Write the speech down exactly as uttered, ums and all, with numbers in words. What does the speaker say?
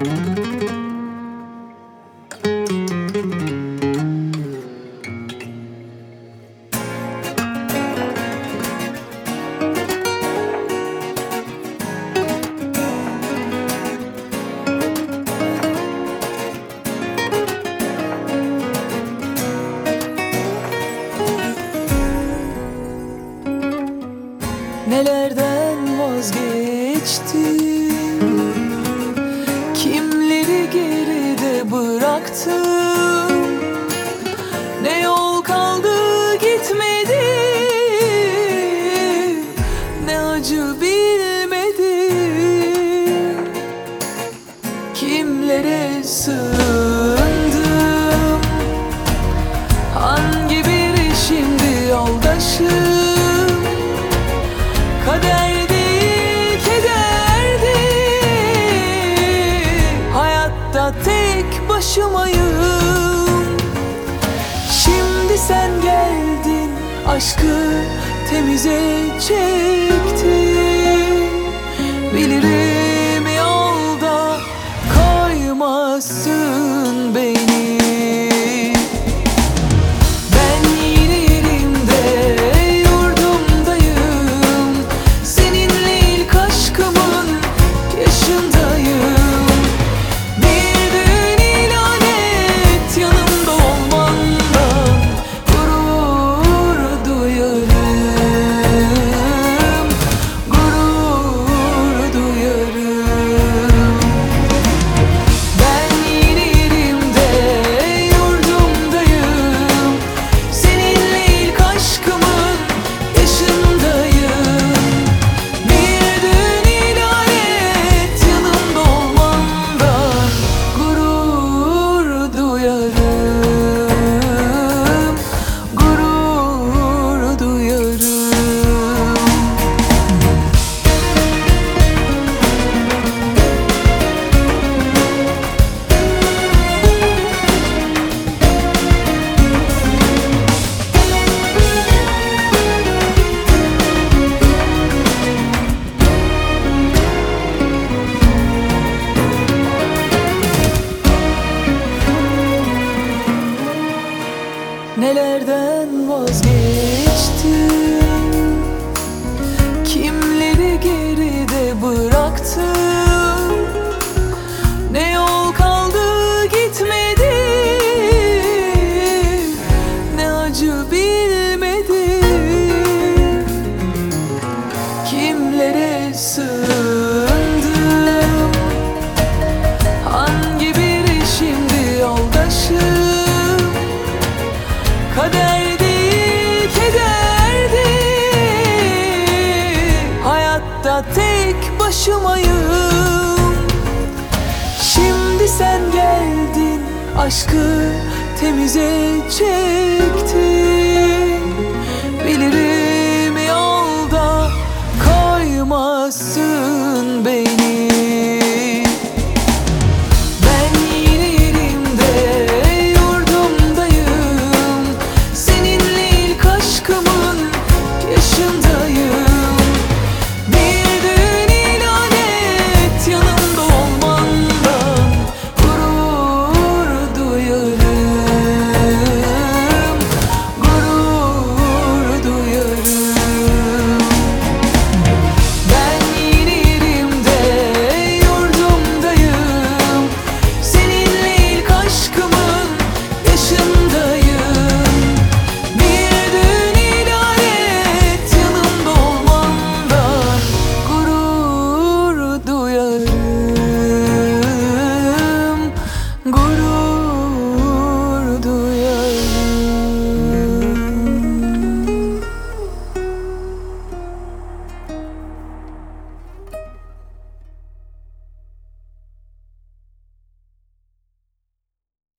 Nelerden vazgeçtim, kimleri geride bıraktım. Ne yol kaldı gitmedi, ne acı bilmedim. Kimlere sığındım, hangi biri şimdi yoldaşım? Kader değil, kederdi. Hayatta tek başımayım. Şimdi sen geldin, aşkı temize çektin. Bilirim yolda koymazsın beni. Nelerden vazgeçtim, kimleri geride bıraktım. Ne yol kaldı gitmedi, ne acı bilmedim. Kimlere sığındım, hangi biri şimdi yoldaşım? Kader değil, kederdi. Hayatta tek başımayım. Şimdi sen geldin, aşkı temize çektin. Bilirim